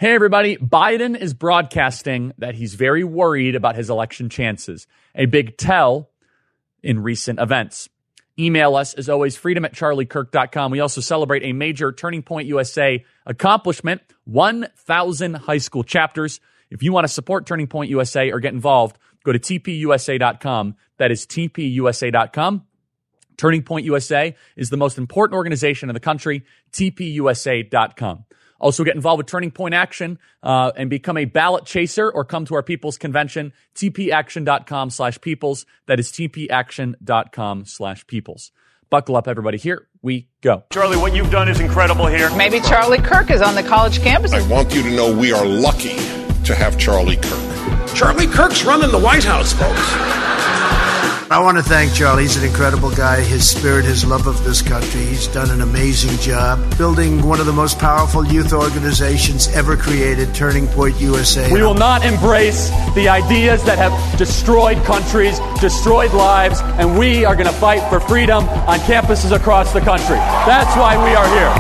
Hey, everybody. Biden is broadcasting that he's very worried about his election chances, a big tell in recent events. Email us, as always, freedom@charliekirk.com. We also celebrate a major Turning Point USA accomplishment, 1,000 high school chapters. If you want to support Turning Point USA or get involved, go to tpusa.com. That is tpusa.com. Turning Point USA is the most important organization in the country, tpusa.com. Also get involved with Turning Point Action and become a ballot chaser or come to our People's Convention, tpaction.com/peoples. That is tpaction.com/peoples. Buckle up, everybody. Here we go. Charlie, what you've done is incredible here. Maybe Charlie Kirk is on the college campus. I want you to know we are lucky to have Charlie Kirk. Charlie Kirk's running the White House, folks. I want to thank Charlie. He's an incredible guy. His spirit, his love of this country. He's done an amazing job building one of the most powerful youth organizations ever created, Turning Point USA. We will not embrace the ideas that have destroyed countries, destroyed lives, and we are going to fight for freedom on campuses across the country. That's why we are here.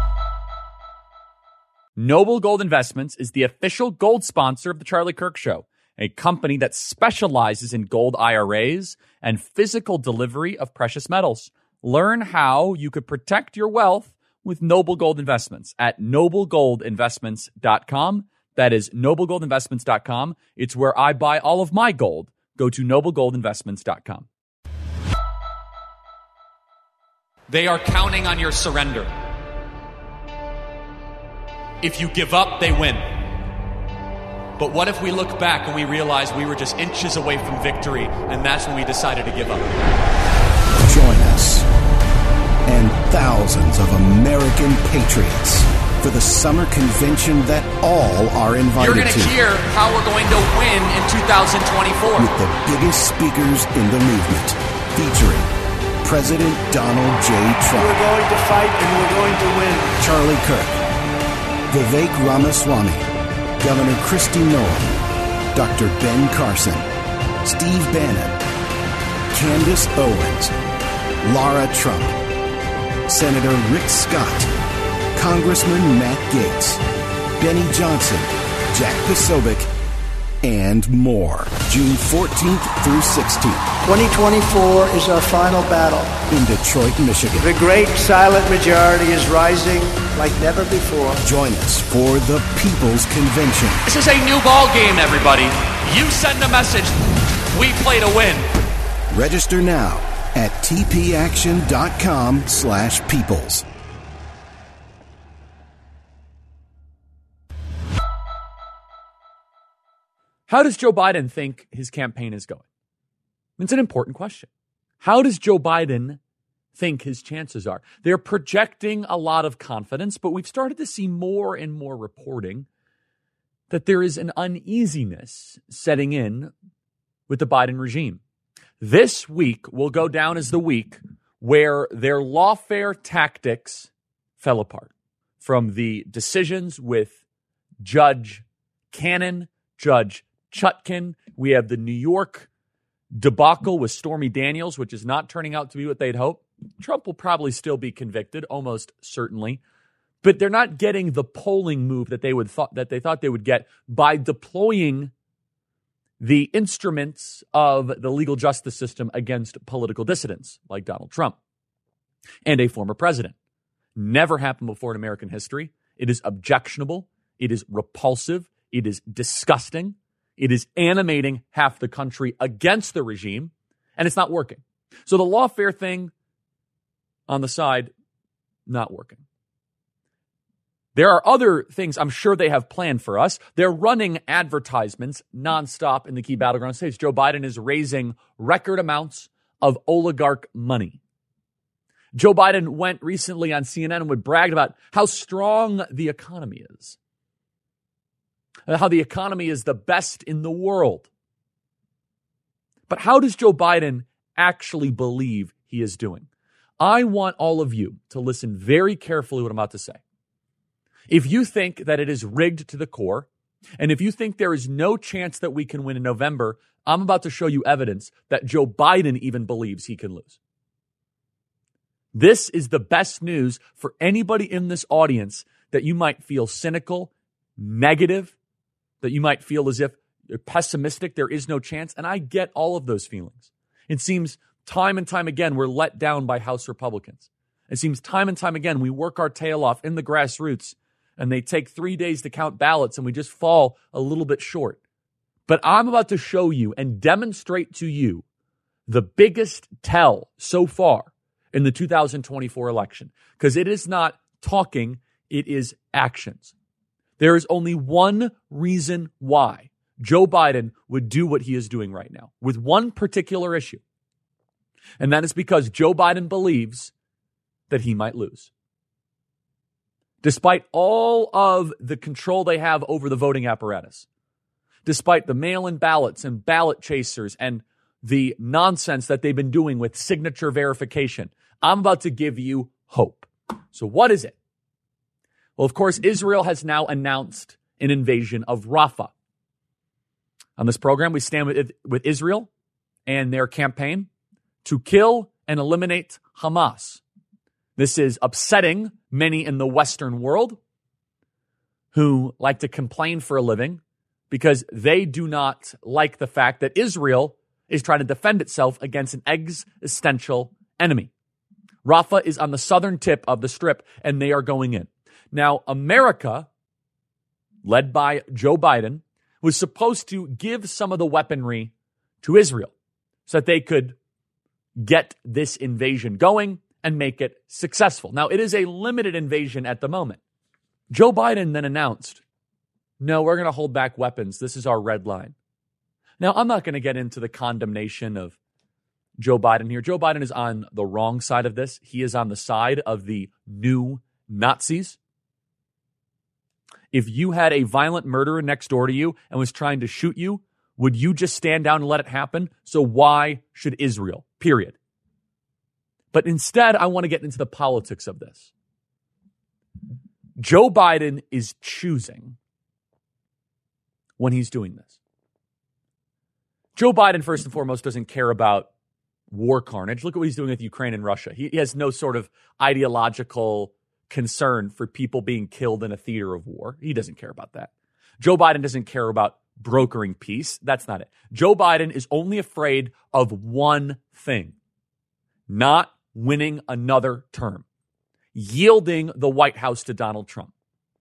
Noble Gold Investments is the official gold sponsor of The Charlie Kirk Show, a company that specializes in gold IRAs and physical delivery of precious metals. Learn how you could protect your wealth with Noble Gold Investments at noblegoldinvestments.com. That is noblegoldinvestments.com. It's where I buy all of my gold. Go to noblegoldinvestments.com. They are counting on your surrender. If you give up, they win. But what if we look back and we realize we were just inches away from victory, and that's when we decided to give up? Join us and thousands of American patriots for the summer convention that all are invited to. You're going to hear how we're going to win in 2024. With the biggest speakers in the movement, featuring President Donald J. Trump. We're going to fight and we're going to win. Charlie Kirk, Vivek Ramaswamy, Governor Kristi Noem, Dr. Ben Carson, Steve Bannon, Candace Owens, Lara Trump, Senator Rick Scott, Congressman Matt Gaetz, Benny Johnson, Jack Posobiec, and more. June 14th through 16th. 2024 is our final battle. In Detroit, Michigan. The great silent majority is rising like never before. Join us for the People's Convention. This is a new ball game, everybody. You send a message. We play to win. Register now at tpaction.com/peoples. How does Joe Biden think his campaign is going? It's an important question. How does Joe Biden think his chances are? They're projecting a lot of confidence, but we've started to see more and more reporting that there is an uneasiness setting in with the Biden regime. This week will go down as the week where their lawfare tactics fell apart. From the decisions with Judge Cannon, Judge Chutkan, we have the New York debacle with Stormy Daniels, which is not turning out to be what they'd hoped. Trump will probably still be convicted, almost certainly, but they're not getting the polling move that they thought they would get by deploying the instruments of the legal justice system against political dissidents like Donald Trump and a former president. Never happened before in American history. It is objectionable. It is repulsive. It is disgusting. It is animating half the country against the regime, and it's not working. So the lawfare thing on the side, not working. There are other things I'm sure they have planned for us. They're running advertisements nonstop in the key battleground states. Joe Biden is raising record amounts of oligarch money. Joe Biden went recently on CNN and would brag about how strong the economy is. How the economy is the best in the world. But how does Joe Biden actually believe he is doing? I want all of you to listen very carefully to what I'm about to say. If you think that it is rigged to the core, and if you think there is no chance that we can win in November, I'm about to show you evidence that Joe Biden even believes he can lose. This is the best news for anybody in this audience that you might feel cynical negative, that you might feel as if you're pessimistic, there is no chance. And I get all of those feelings. It seems time and time again we're let down by House Republicans. It seems time and time again we work our tail off in the grassroots and they take 3 days to count ballots and we just fall a little bit short. But I'm about to show you and demonstrate to you the biggest tell so far in the 2024 election, because it is not talking, it is actions. There is only one reason why Joe Biden would do what he is doing right now with one particular issue. And that is because Joe Biden believes that he might lose. Despite all of the control they have over the voting apparatus, despite the mail-in ballots and ballot chasers and the nonsense that they've been doing with signature verification, I'm about to give you hope. So what is it? Well, of course, Israel has now announced an invasion of Rafah. On this program, we stand with Israel and their campaign to kill and eliminate Hamas. This is upsetting many in the Western world who like to complain for a living because they do not like the fact that Israel is trying to defend itself against an existential enemy. Rafah is on the southern tip of the strip, and they are going in. Now, America, led by Joe Biden, was supposed to give some of the weaponry to Israel so that they could get this invasion going and make it successful. Now, it is a limited invasion at the moment. Joe Biden then announced, no, we're going to hold back weapons. This is our red line. Now, I'm not going to get into the condemnation of Joe Biden here. Joe Biden is on the wrong side of this. He is on the side of the new Nazis. If you had a violent murderer next door to you and was trying to shoot you, would you just stand down and let it happen? So why should Israel? Period. But instead, I want to get into the politics of this. Joe Biden is choosing when he's doing this. Joe Biden, first and foremost, doesn't care about war carnage. Look at what he's doing with Ukraine and Russia. He has no sort of ideological concern for people being killed in a theater of war. He doesn't care about that. Joe Biden doesn't care about brokering peace. That's not it. Joe Biden is only afraid of one thing: not winning another term, yielding the White House to Donald Trump.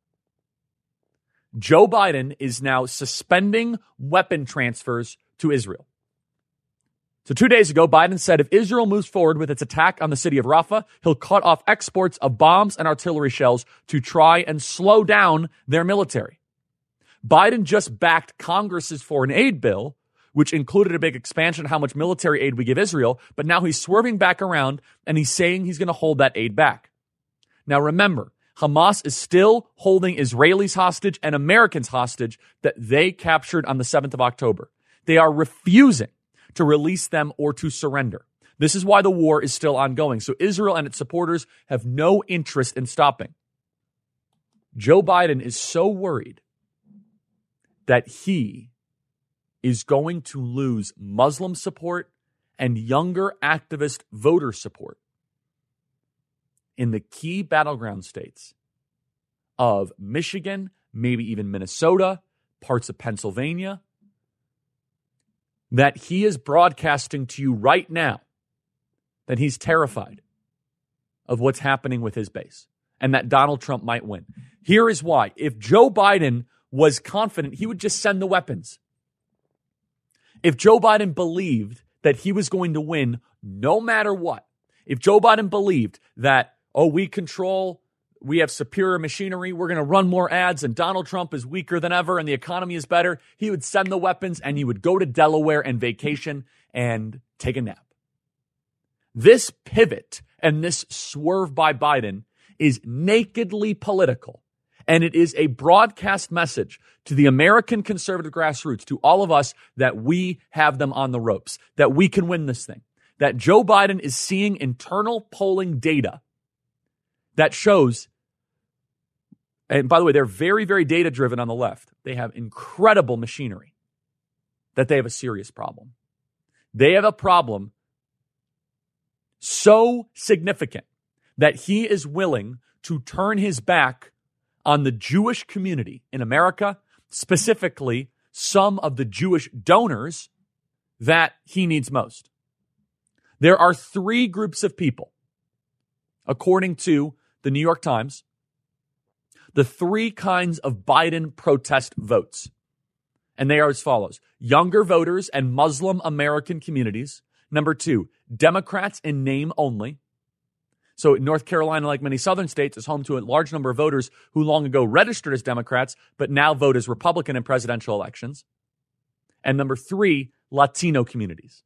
Joe Biden is now suspending weapon transfers to Israel. So 2 days ago, Biden said if Israel moves forward with its attack on the city of Rafah, he'll cut off exports of bombs and artillery shells to try and slow down their military. Biden just backed Congress's foreign aid bill, which included a big expansion of how much military aid we give Israel, but now he's swerving back around and he's saying he's going to hold that aid back. Now remember, Hamas is still holding Israelis hostage and Americans hostage that they captured on the 7th of October. They are refusing to release them or to surrender. This is why the war is still ongoing. So Israel and its supporters have no interest in stopping. Joe Biden is so worried that he is going to lose Muslim support and younger activist voter support in the key battleground states of Michigan, maybe even Minnesota, parts of Pennsylvania, that he is broadcasting to you right now that he's terrified of what's happening with his base and that Donald Trump might win. Here is why. If Joe Biden was confident, he would just send the weapons. If Joe Biden believed that he was going to win no matter what, if Joe Biden believed that, we have superior machinery, we're going to run more ads, and Donald Trump is weaker than ever and the economy is better, he would send the weapons and he would go to Delaware and vacation and take a nap. This pivot and this swerve by Biden is nakedly political, and it is a broadcast message to the American conservative grassroots, to all of us, that we have them on the ropes, that we can win this thing, that Joe Biden is seeing internal polling data that shows, and by the way, they're very, very data-driven on the left. They have incredible machinery, that they have a serious problem. They have a problem so significant that he is willing to turn his back on the Jewish community in America, specifically some of the Jewish donors that he needs most. There are three groups of people, according to the New York Times, the three kinds of Biden protest votes. And they are as follows: younger voters and Muslim American communities. Number two, Democrats in name only. So North Carolina, like many southern states, is home to a large number of voters who long ago registered as Democrats, but now vote as Republican in presidential elections. And number three, Latino communities.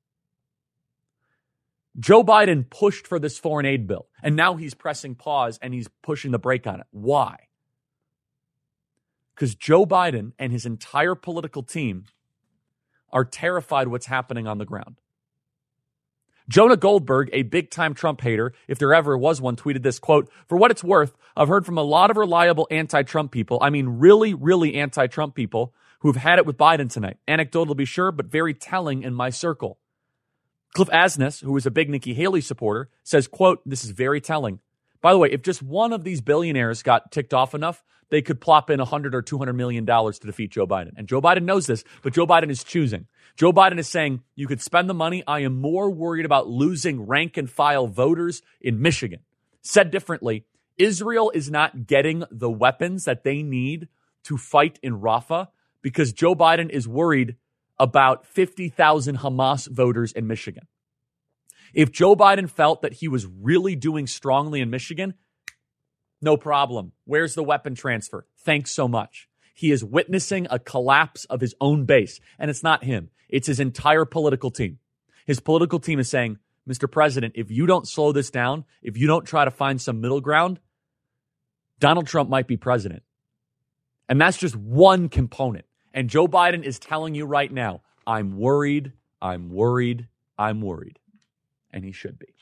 Joe Biden pushed for this foreign aid bill, and now he's pressing pause and he's pushing the brake on it. Why? Because Joe Biden and his entire political team are terrified what's happening on the ground. Jonah Goldberg, a big-time Trump hater, if there ever was one, tweeted this, quote, "For what it's worth, I've heard from a lot of reliable anti-Trump people, I mean really, really anti-Trump people, who've had it with Biden tonight. Anecdotal to be sure, but very telling in my circle." Cliff Asness, who is a big Nikki Haley supporter, says, quote, "This is very telling. By the way, if just one of these billionaires got ticked off enough, they could plop in $100 or $200 million to defeat Joe Biden. And Joe Biden knows this, but Joe Biden is choosing. Joe Biden is saying, you could spend the money. I am more worried about losing rank and file voters in Michigan. Said differently, Israel is not getting the weapons that they need to fight in Rafah because Joe Biden is worried about 50,000 Hamas voters in Michigan. If Joe Biden felt that he was really doing strongly in Michigan, no problem. Where's the weapon transfer? Thanks so much. He is witnessing a collapse of his own base. And it's not him. It's his entire political team. His political team is saying, Mr. President, if you don't slow this down, if you don't try to find some middle ground, Donald Trump might be president. And that's just one component. And Joe Biden is telling you right now, I'm worried, I'm worried, I'm worried. And he should be.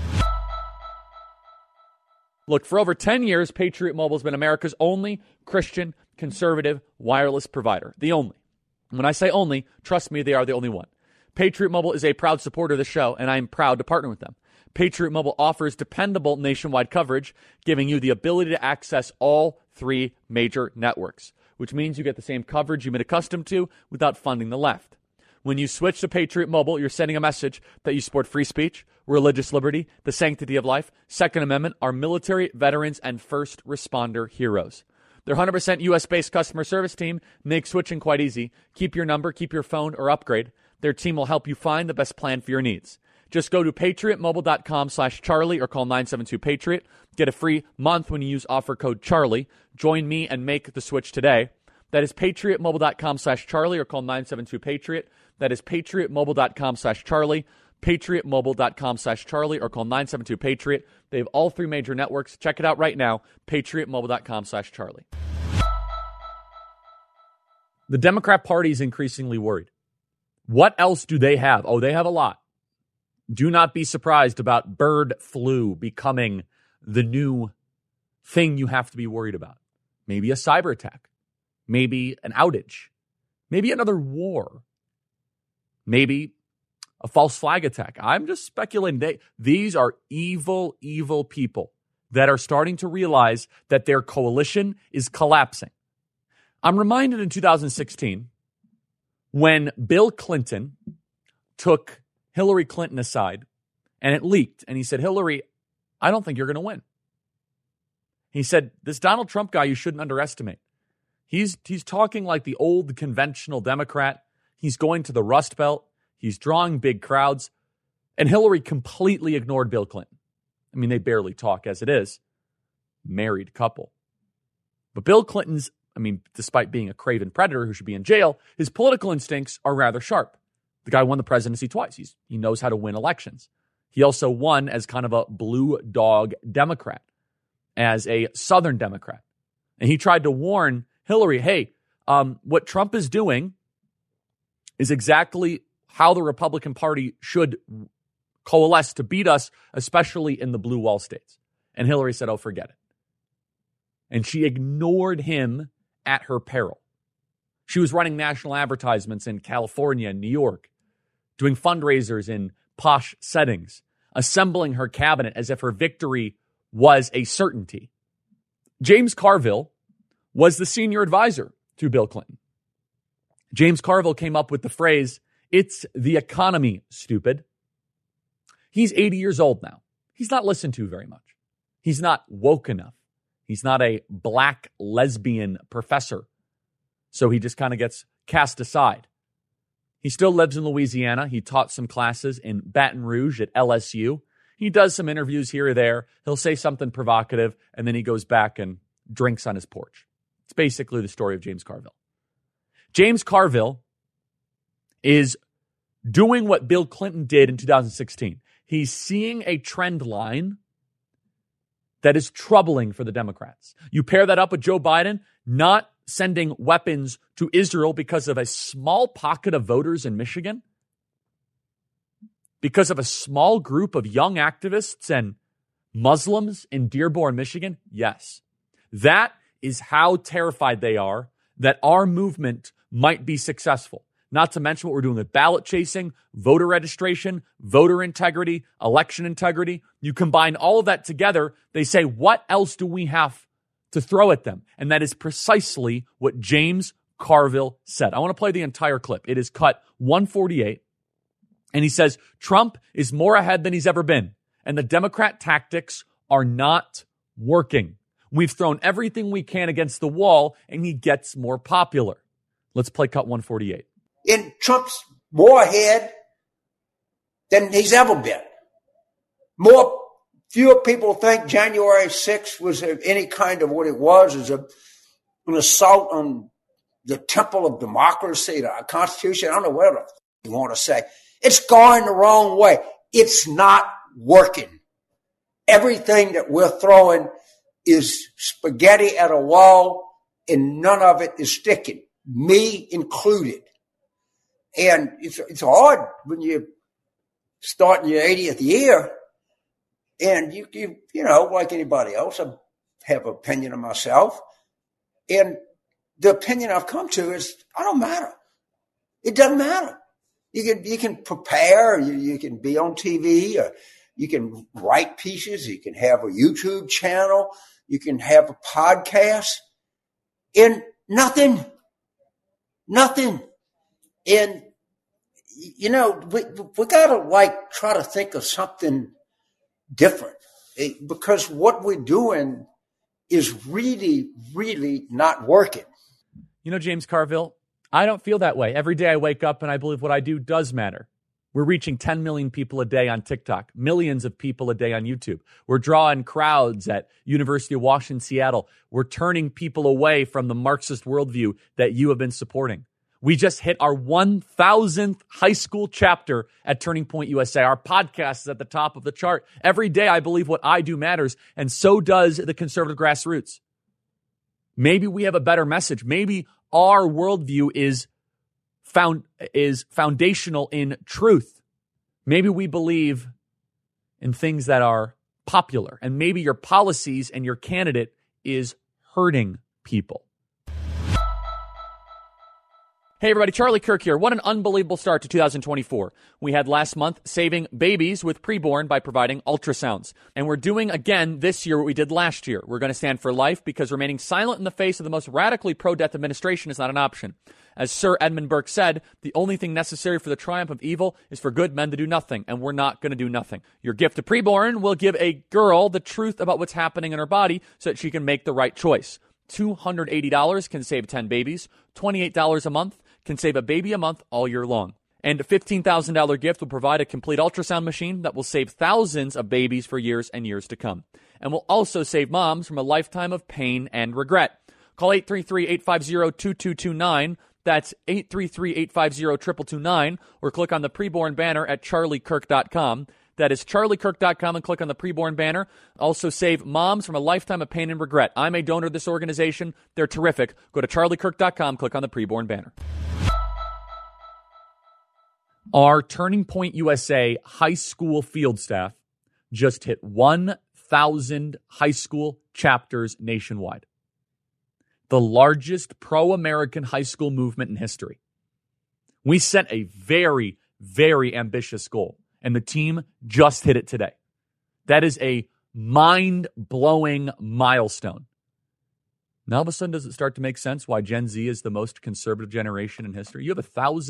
Look, for over 10 years, Patriot Mobile has been America's only Christian conservative wireless provider. The only. When I say only, trust me, they are the only one. Patriot Mobile is a proud supporter of the show, and I am proud to partner with them. Patriot Mobile offers dependable nationwide coverage, giving you the ability to access all three major networks, which means you get the same coverage you've been accustomed to without funding the left. When you switch to Patriot Mobile, you're sending a message that you support free speech, religious liberty, the sanctity of life, Second Amendment, our military, veterans, and first responder heroes. Their 100% U.S.-based customer service team makes switching quite easy. Keep your number, keep your phone, or upgrade. Their team will help you find the best plan for your needs. Just go to patriotmobile.com/Charlie or call 972-PATRIOT. Get a free month when you use offer code Charlie. Join me and make the switch today. That is patriotmobile.com/Charlie or call 972-PATRIOT. That is patriotmobile.com/Charlie, patriotmobile.com/Charlie or call 972-PATRIOT. They have all three major networks. Check it out right now, patriotmobile.com/Charlie. The Democrat Party is increasingly worried. What else do they have? Oh, they have a lot. Do not be surprised about bird flu becoming the new thing you have to be worried about. Maybe a cyber attack. Maybe an outage. Maybe another war. Maybe a false flag attack. I'm just speculating. These are evil, evil people that are starting to realize that their coalition is collapsing. I'm reminded in 2016 when Bill Clinton took Hillary Clinton aside and it leaked. And he said, Hillary, I don't think you're going to win. He said, this Donald Trump guy you shouldn't underestimate. He's talking like the old conventional Democrat. He's going to the Rust Belt. He's drawing big crowds. And Hillary completely ignored Bill Clinton. I mean, they barely talk as it is. Married couple. But Bill Clinton's, despite being a craven predator who should be in jail, his political instincts are rather sharp. The guy won the presidency twice. He knows how to win elections. He also won as kind of a blue dog Democrat, as a Southern Democrat. And he tried to warn Hillary, hey, what Trump is doing is exactly how the Republican Party should coalesce to beat us, especially in the blue wall states. And Hillary said, oh, forget it. And she ignored him at her peril. She was running national advertisements in California and New York, doing fundraisers in posh settings, assembling her cabinet as if her victory was a certainty. James Carville, was the senior advisor to Bill Clinton. James Carville came up with the phrase, "It's the economy, stupid." He's 80 years old now. He's not listened to very much. He's not woke enough. He's not a black lesbian professor. So he just kind of gets cast aside. He still lives in Louisiana. He taught some classes in Baton Rouge at LSU. He does some interviews here or there. He'll say something provocative, and then he goes back and drinks on his porch. It's basically the story of James Carville. James Carville is doing what Bill Clinton did in 2016. He's seeing a trend line that is troubling for the Democrats. You pair that up with Joe Biden not sending weapons to Israel because of a small pocket of voters in Michigan, because of a small group of young activists and Muslims in Dearborn, Michigan. Yes, that is how terrified they are that our movement might be successful. Not to mention what we're doing with ballot chasing, voter registration, voter integrity, election integrity. You combine all of that together, they say, what else do we have to throw at them? And that is precisely what James Carville said. I want to play the entire clip. It is cut 148. And he says, Trump is more ahead than he's ever been. And the Democrat tactics are not working. We've thrown everything we can against the wall, and he gets more popular. Let's play cut 148. And Trump's more ahead than he's ever been. Fewer people think January 6th was any kind of what it was, as an assault on the temple of democracy, the Constitution. I don't know what you want to say. It's going the wrong way. It's not working. Everything that we're throwing is spaghetti at a wall, and none of it is sticking, me included. And it's hard when you start in your 80th year, and you know, like anybody else, I have an opinion of myself, and the opinion I've come to is I don't matter. It doesn't matter. You can prepare, you can be on TV, or you can write pieces, you can have a YouTube channel, you can have a podcast, and nothing. And, you know, we got to try to think of something different, because what we're doing is really, really not working. You know, James Carville, I don't feel that way. Every day I wake up and I believe what I do does matter. We're reaching 10 million people a day on TikTok, millions of people a day on YouTube. We're drawing crowds at University of Washington, Seattle. We're turning people away from the Marxist worldview that you have been supporting. We just hit our 1,000th high school chapter at Turning Point USA. Our podcast is at the top of the chart. Every day I believe what I do matters, and so does the conservative grassroots. Maybe we have a better message. Maybe our worldview is foundational in truth. Maybe we believe in things that are popular, and maybe your policies and your candidate is hurting people. Hey everybody, Charlie Kirk here. What an unbelievable start to 2024. We had last month saving babies with preborn by providing ultrasounds. And we're doing again this year what we did last year. We're going to stand for life, because remaining silent in the face of the most radically pro-death administration is not an option. As Sir Edmund Burke said, the only thing necessary for the triumph of evil is for good men to do nothing, and we're not going to do nothing. Your gift to preborn will give a girl the truth about what's happening in her body so that she can make the right choice. $280 can save 10 babies, $28 a month can save a baby a month all year long. And a $15,000 gift will provide a complete ultrasound machine that will save thousands of babies for years and years to come. And will also save moms from a lifetime of pain and regret. Call 833-850-2229. That's 833-850-2229. Or click on the preborn banner at charliekirk.com. That is charliekirk.com, and click on the preborn banner. Also save moms from a lifetime of pain and regret. I'm a donor to this organization. They're terrific. Go to charliekirk.com, click on the preborn banner. Our Turning Point USA high school field staff just hit 1,000 high school chapters nationwide. The largest pro-American high school movement in history. We set a very, very ambitious goal, and the team just hit it today. That is a mind-blowing milestone. Now, all of a sudden, does it start to make sense why Gen Z is the most conservative generation in history? You have a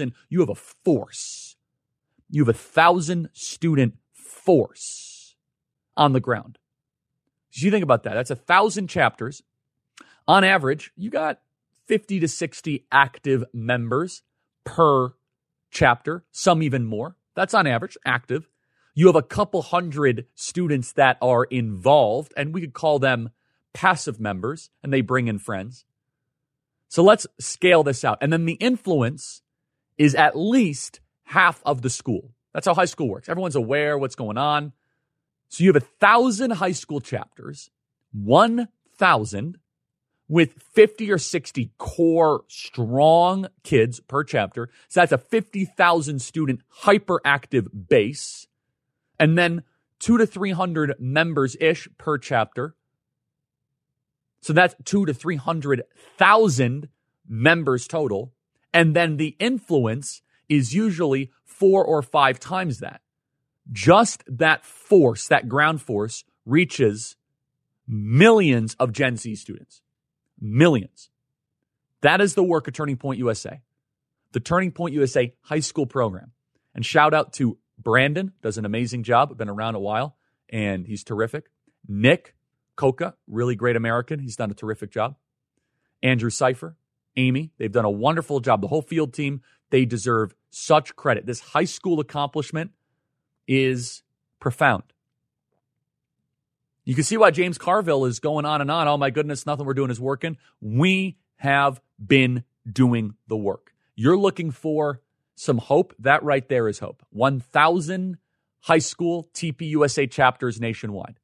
1,000 student force on the ground. So you think about that. That's 1,000 chapters. On average, you got 50 to 60 active members per chapter, some even more. That's on average, active. You have a couple hundred students that are involved, and we could call them passive members, and they bring in friends. So let's scale this out. And then the influence is at least half of the school. That's how high school works. Everyone's aware what's going on. So you have 1,000 high school chapters, 1,000 with 50 or 60 core strong kids per chapter. So that's a 50,000 student hyperactive base. And then 200 to 300 members-ish per chapter. So that's 200,000 to 300,000 members total. And then the influence is usually 4 or 5 times that. Just that force, that ground force, reaches millions of Gen Z students. Millions. That is the work of Turning Point USA. The Turning Point USA high school program. And shout out to Brandon, does an amazing job. Been around a while, and he's terrific. Nick Coca, really great American. He's done a terrific job. Andrew Cipher, Amy, they've done a wonderful job. The whole field team, they deserve such credit. This high school accomplishment is profound. You can see why James Carville is going on and on. Oh my goodness, nothing we're doing is working. We have been doing the work. You're looking for some hope. That right there is hope. 1,000 high school TPUSA chapters nationwide.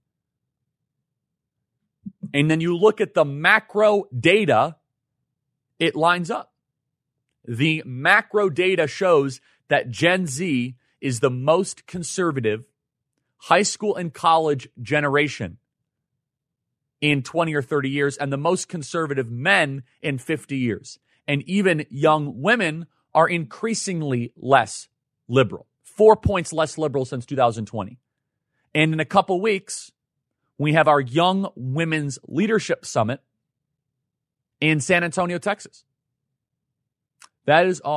And then you look at the macro data, it lines up. The macro data shows that Gen Z is the most conservative high school and college generation in 20 or 30 years, and the most conservative men in 50 years. And even young women are increasingly less liberal. 4 points less liberal since 2020. And in a couple weeks, we have our Young Women's Leadership Summit in San Antonio, Texas. That is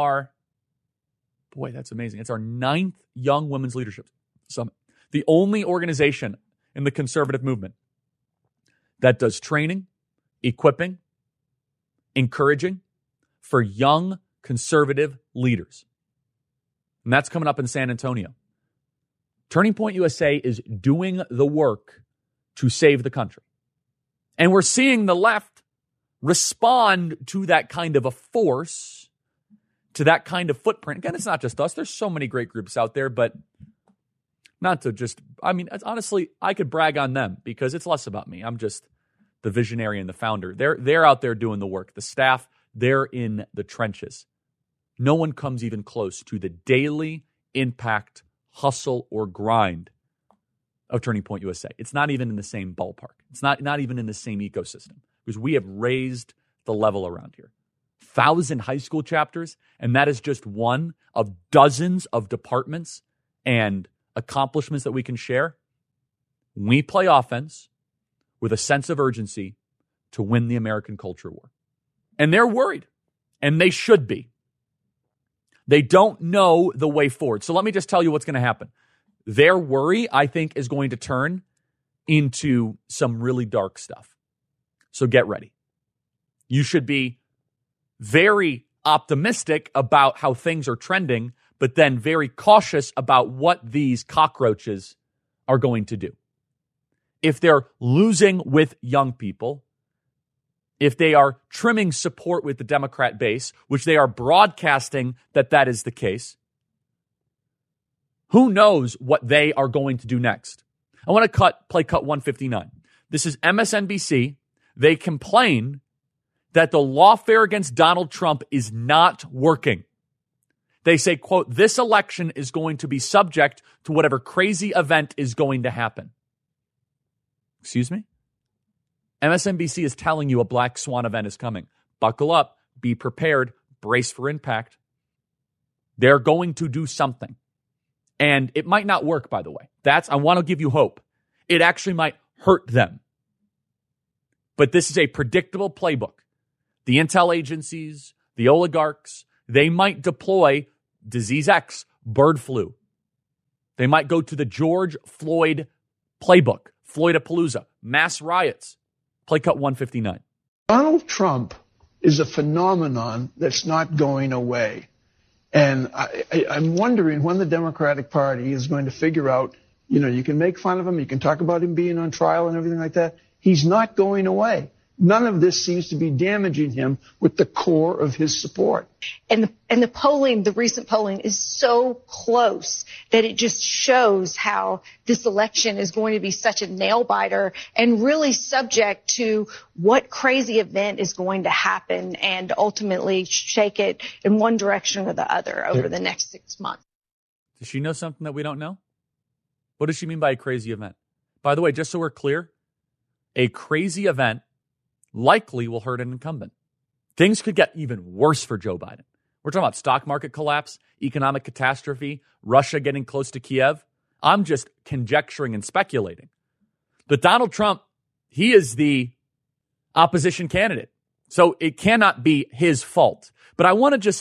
that's amazing. It's our 9th Young Women's Leadership Summit. The only organization in the conservative movement that does training, equipping, encouraging for young conservative leaders. And that's coming up in San Antonio. Turning Point USA is doing the work to save the country. And we're seeing the left respond to that kind of a force, to that kind of footprint. Again, it's not just us. There's so many great groups out there, but not to just, honestly, I could brag on them because it's less about me. I'm just the visionary and the founder. They're out there doing the work. The staff, they're in the trenches. No one comes even close to the daily impact, hustle, or grind of Turning Point USA. It's not even in the same ballpark. It's not even in the same ecosystem because we have raised the level around here. 1,000 high school chapters, and that is just one of dozens of departments and accomplishments that we can share. We play offense with a sense of urgency to win the American culture war. And they're worried, and they should be. They don't know the way forward. So let me just tell you what's going to happen. Their worry, I think, is going to turn into some really dark stuff. So get ready. You should be very optimistic about how things are trending, but then very cautious about what these cockroaches are going to do. If they're losing with young people, if they are trimming support with the Democrat base, which they are broadcasting that is the case, who knows what they are going to do next? I want to play cut 159. This is MSNBC. They complain that the lawfare against Donald Trump is not working. They say, quote, this election is going to be subject to whatever crazy event is going to happen. Excuse me? MSNBC is telling you a black swan event is coming. Buckle up, be prepared, brace for impact. They're going to do something. And it might not work, by the way. I want to give you hope. It actually might hurt them. But this is a predictable playbook. The intel agencies, the oligarchs, they might deploy disease X, bird flu. They might go to the George Floyd playbook, Floydapalooza, mass riots, play cut 159. Donald Trump is a phenomenon that's not going away. And I'm wondering when the Democratic Party is going to figure out, you can make fun of him, you can talk about him being on trial and everything like that. He's not going away. None of this seems to be damaging him with the core of his support. And the polling, the recent polling is so close that it just shows how this election is going to be such a nail biter and really subject to what crazy event is going to happen and ultimately shake it in one direction or the other over the next 6 months. Does she know something that we don't know? What does she mean by a crazy event? By the way, just so we're clear, a crazy event likely will hurt an incumbent. Things could get even worse for Joe Biden. We're talking about stock market collapse, economic catastrophe, Russia getting close to Kiev. I'm just conjecturing and speculating. But Donald Trump, he is the opposition candidate. So it cannot be his fault. But I want to just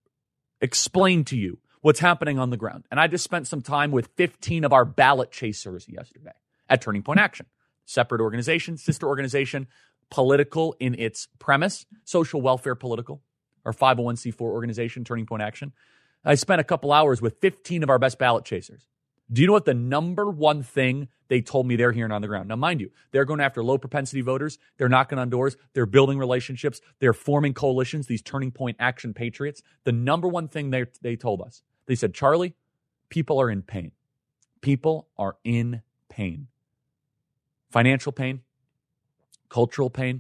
explain to you what's happening on the ground. And I just spent some time with 15 of our ballot chasers yesterday at Turning Point Action. Separate organization, sister organization, political in its premise, social welfare political, our 501c4 organization, Turning Point Action. I spent a couple hours with 15 of our best ballot chasers. Do you know what the number one thing they told me they're hearing on the ground? Now, mind you, they're going after low propensity voters. They're knocking on doors. They're building relationships. They're forming coalitions, these Turning Point Action patriots. The number one thing they told us, they said, Charlie, people are in pain. People are in pain. Financial pain, cultural pain.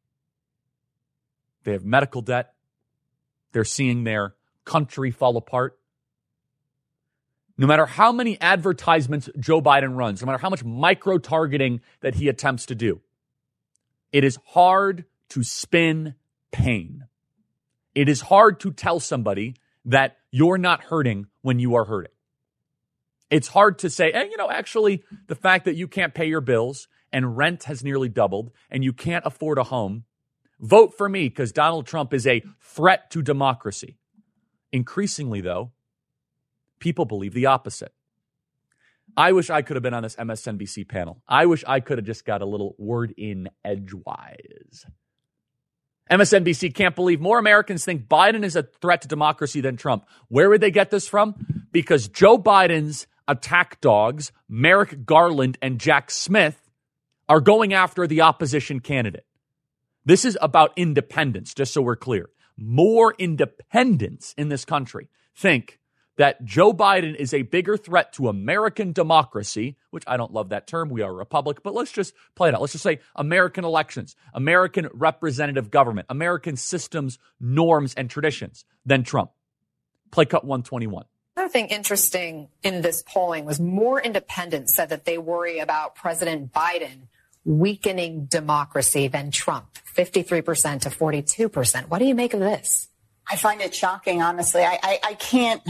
They have medical debt. They're seeing their country fall apart. No matter how many advertisements Joe Biden runs, no matter how much micro-targeting that he attempts to do, it is hard to spin pain. It is hard to tell somebody that you're not hurting when you are hurting. It's hard to say, hey, actually, the fact that you can't pay your bills and rent has nearly doubled and you can't afford a home, vote for me because Donald Trump is a threat to democracy. Increasingly, though, people believe the opposite. I wish I could have been on this MSNBC panel. I wish I could have just got a little word in edgewise. MSNBC can't believe more Americans think Biden is a threat to democracy than Trump. Where would they get this from? Because Joe Biden's attack dogs, Merrick Garland and Jack Smith, are going after the opposition candidate. This is about independence, just so we're clear. More independents in this country think that Joe Biden is a bigger threat to American democracy, which I don't love that term. We are a republic, but let's just play it out. Let's just say American elections, American representative government, American systems, norms, and traditions than Trump. Play cut 121. Another thing interesting in this polling was more independents said that they worry about President Biden weakening democracy than Trump, 53% to 42%. What do you make of this? I find it shocking, honestly. I can't,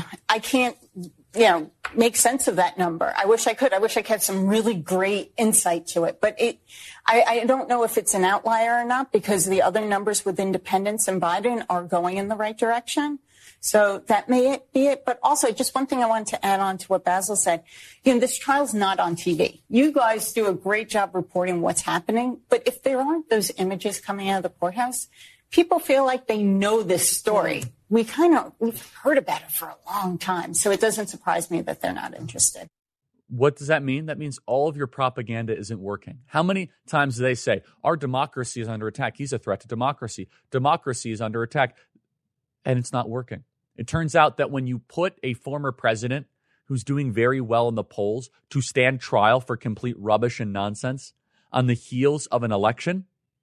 make sense of that number. I wish I could. I wish I had some really great insight to it. But I don't know if it's an outlier or not because the other numbers with independents and Biden are going in the right direction. So that may be it. But also, just one thing I wanted to add on to what Basil said. This trial's not on TV. You guys do a great job reporting what's happening. But if there aren't those images coming out of the courthouse, people feel like they know this story. We've heard about it for a long time. So it doesn't surprise me that they're not interested. What does that mean? That means all of your propaganda isn't working. How many times do they say, our democracy is under attack? He's a threat to democracy. Democracy is under attack. And it's not working. It turns out that when you put a former president who's doing very well in the polls to stand trial for complete rubbish and nonsense on the heels of an election,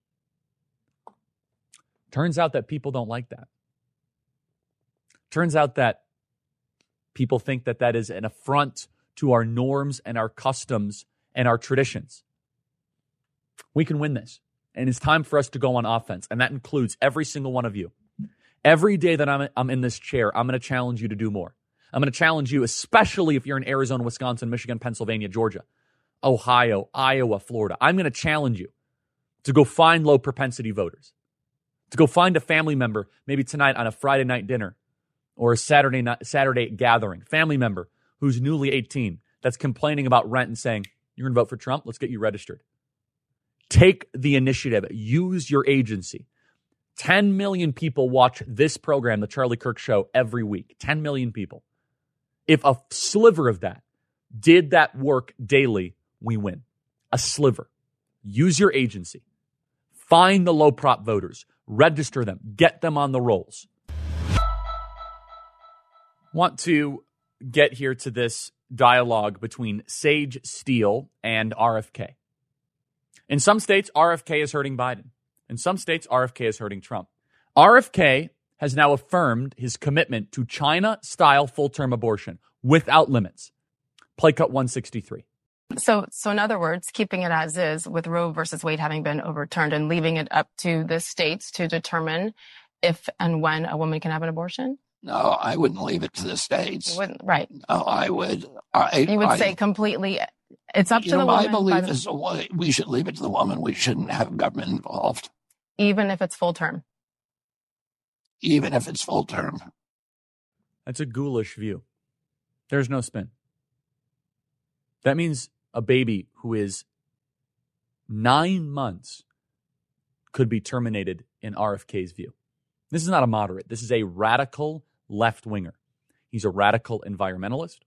turns out that people don't like that. Turns out that people think that that is an affront to our norms and our customs and our traditions. We can win this. And it's time for us to go on offense. And that includes every single one of you. Every day that I'm in this chair, I'm going to challenge you to do more. I'm going to challenge you, especially if you're in Arizona, Wisconsin, Michigan, Pennsylvania, Georgia, Ohio, Iowa, Florida. I'm going to challenge you to go find low propensity voters, to go find a family member, maybe tonight on a Friday night dinner or a Saturday gathering, family member who's newly 18 that's complaining about rent and saying, you're going to vote for Trump? Let's get you registered. Take the initiative. Use your agency. 10 million people watch this program, The Charlie Kirk Show, every week. 10 million people. If a sliver of that did that work daily, we win. A sliver. Use your agency. Find the low prop voters. Register them. Get them on the rolls. Want to get here to this dialogue between Sage Steele and RFK. In some states, RFK is hurting Biden. In some states, RFK is hurting Trump. RFK has now affirmed his commitment to China-style full-term abortion without limits. Play cut 163. So in other words, keeping it as is with Roe versus Wade having been overturned and leaving it up to the states to determine if and when a woman can have an abortion? No, I wouldn't leave it to the states. You wouldn't, right. No, I would. You would say completely, it's up to the woman. My belief is we should leave it to the woman. We shouldn't have government involved. Even if it's full term? Even if it's full term. That's a ghoulish view. There's no spin. That means a baby who is 9 months could be terminated in RFK's view. This is not a moderate. This is a radical left-winger. He's a radical environmentalist.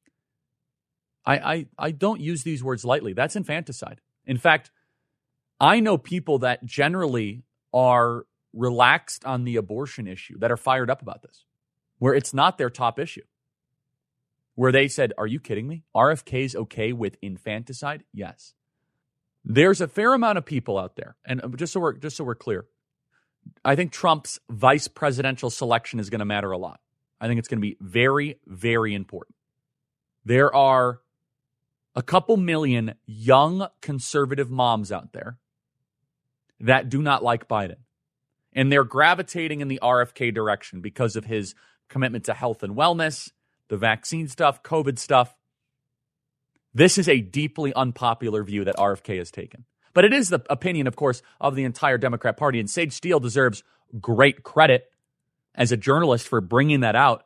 I don't use these words lightly. That's infanticide. In fact, I know people that generally are relaxed on the abortion issue, that are fired up about this, where it's not their top issue. Where they said, are you kidding me? RFK's okay with infanticide? Yes. There's a fair amount of people out there, and just so we're clear, I think Trump's vice presidential selection is going to matter a lot. I think it's going to be very, very important. There are a couple million young conservative moms out there that do not like Biden. And they're gravitating in the RFK direction because of his commitment to health and wellness, the vaccine stuff, COVID stuff. This is a deeply unpopular view that RFK has taken. But it is the opinion, of course, of the entire Democrat Party. And Sage Steele deserves great credit as a journalist for bringing that out.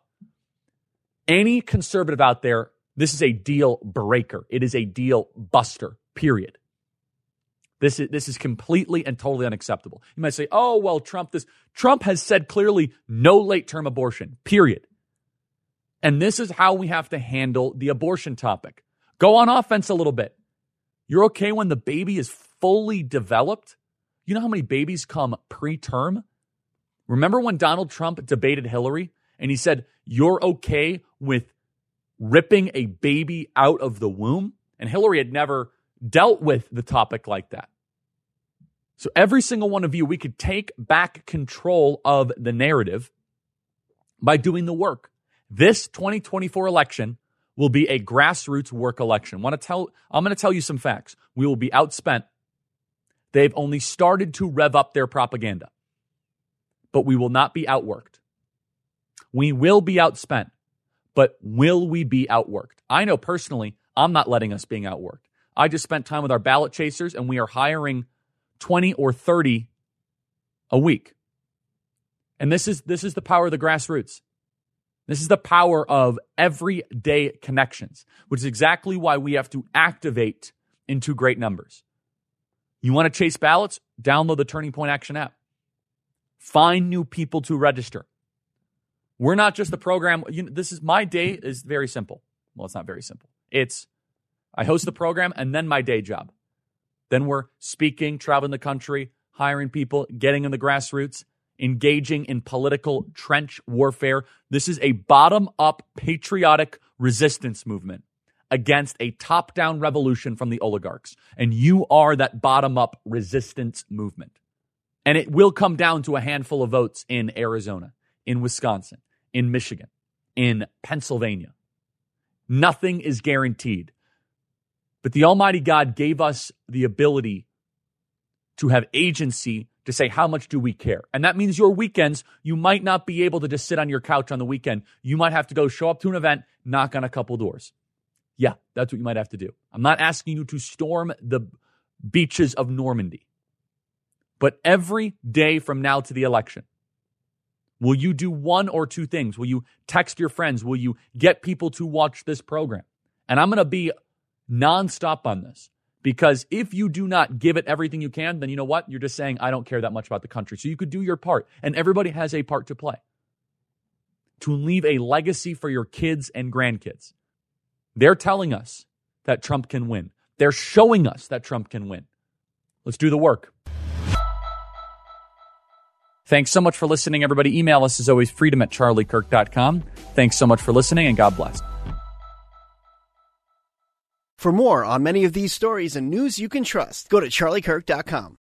Any conservative out there, this is a deal breaker. It is a deal buster, period. This is completely and totally unacceptable. You might say, oh, well, Trump has said clearly no late-term abortion, period. And this is how we have to handle the abortion topic. Go on offense a little bit. You're okay when the baby is fully developed? You know how many babies come preterm? Remember when Donald Trump debated Hillary and he said, you're okay with ripping a baby out of the womb? And Hillary had never dealt with the topic like that. So every single one of you, we could take back control of the narrative by doing the work. This 2024 election will be a grassroots work election. I'm going to tell you some facts. We will be outspent. They've only started to rev up their propaganda, but we will not be outworked. We will be outspent, but will we be outworked? I know personally, I'm not letting us being outworked. I just spent time with our ballot chasers, and we are hiring 20 or 30 a week. And this is the power of the grassroots. This is the power of everyday connections, which is exactly why we have to activate into great numbers. You want to chase ballots? Download the Turning Point Action app. Find new people to register. We're not just the program. My day is very simple. Well, it's not very simple. I host the program and then my day job. Then we're speaking, traveling the country, hiring people, getting in the grassroots, engaging in political trench warfare. This is a bottom-up patriotic resistance movement against a top-down revolution from the oligarchs. And you are that bottom-up resistance movement. And it will come down to a handful of votes in Arizona, in Wisconsin, in Michigan, in Pennsylvania. Nothing is guaranteed. But the Almighty God gave us the ability to have agency to say, how much do we care? And that means your weekends, you might not be able to just sit on your couch on the weekend. You might have to go show up to an event, knock on a couple doors. Yeah, that's what you might have to do. I'm not asking you to storm the beaches of Normandy. But every day from now to the election, will you do one or two things? Will you text your friends? Will you get people to watch this program? And I'm going to be nonstop on this, because if you do not give it everything you can, then you know what? You're just saying, I don't care that much about the country. So you could do your part, and everybody has a part to play to leave a legacy for your kids and grandkids. They're telling us that Trump can win. They're showing us that Trump can win. Let's do the work. Thanks so much for listening, everybody. Email us as always, freedom@charliekirk.com. Thanks so much for listening, and God bless. For more on many of these stories and news you can trust, go to charliekirk.com.